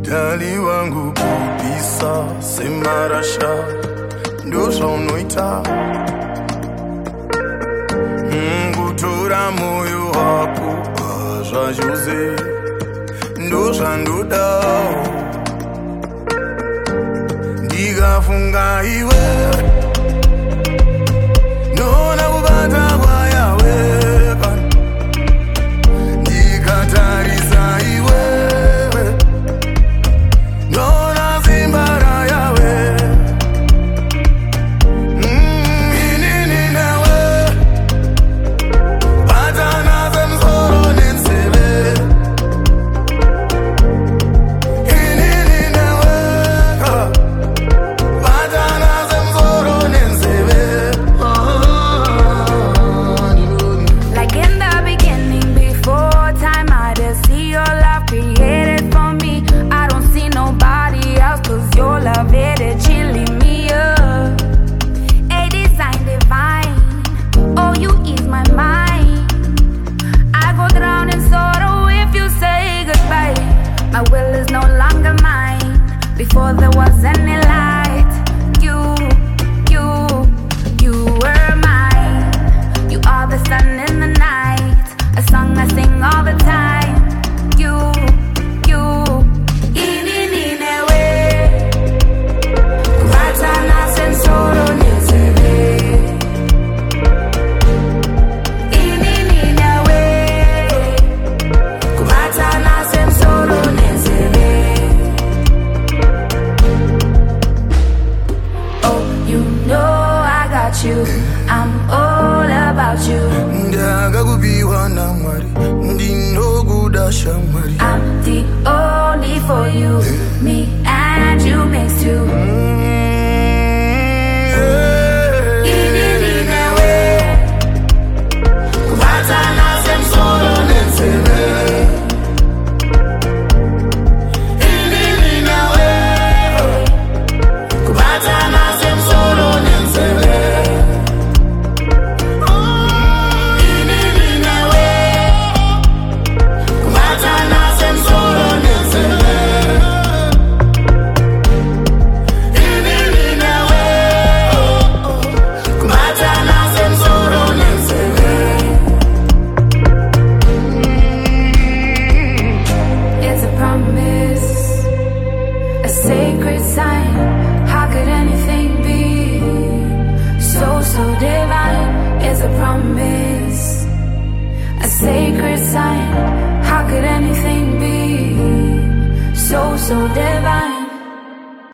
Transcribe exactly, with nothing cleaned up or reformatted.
Dali wangu kupisa semarasha ndozva unoita kutora moyo wako zvachose ndozvandoda ndikafunga iwe nona kubata kwayawe ndikatarisa iwe nona zimbara yawe inini nawe batana zemsoro nensebe inini nawe batana zemsoro nensebe. Like in the beginning, before time, I just see your love created for me. I don't see nobody else, cause your love it, it chilling me up. A design divine, oh you ease my mind. I go drown in sorrow if you say goodbye. My will is no longer mine. Before there was any light, you, you, you were mine. You are the sun in the night, a song I sing all the time. You, you, inini newe, kubatana sensoro nenzebe. Inini newe, kubatana sensoro nenzebe. Oh, you know I got you, I'm all about you. Ndakakupiwa naMwari ndinokuda shamwari. I'm the only for you, me and you makes two. Inini newe, kubatana semsoro nensebe. Inini newe, kubatana semsoro nensebe. Inini newe, kubatana semsoro nensebe. Inini newe, kubatana semsoro nensebe. It's a promise, a sacred sign. How could anything be so, so divine? It's a promise, a sacred sign. How could anything be so, so divine?